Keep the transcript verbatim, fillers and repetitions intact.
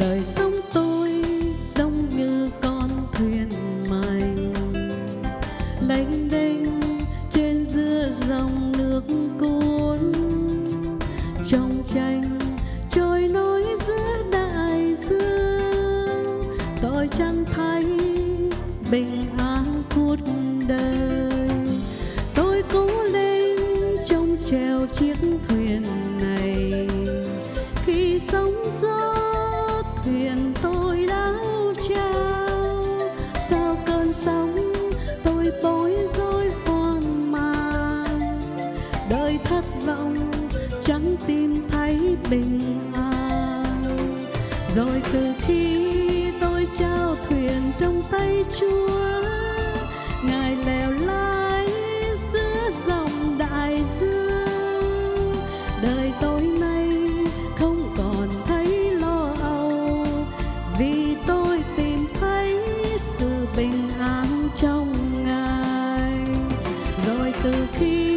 Đời sống tôi giống như con thuyền mạnh lênh đênh trên giữa dòng nước cuốn, trong tranh trôi nổi giữa đại dương. Tôi chẳng thấy bình an cuộc đời, tôi cố lên trông chèo chiếc thuyền này. Khi sóng gió thuyền tôi đáo trao, sau cơn sóng tôi bối rối hoang mang. Đời thất vọng chẳng tìm thấy bình an. Rồi từ khi tôi trao thuyền trong tay Chúa, Ngài lèo lái giữa dòng đại dương. Đời tôi nay không còn thấy lo âu, vì tôi tìm thấy sự bình an trong Ngài. Rồi từ khi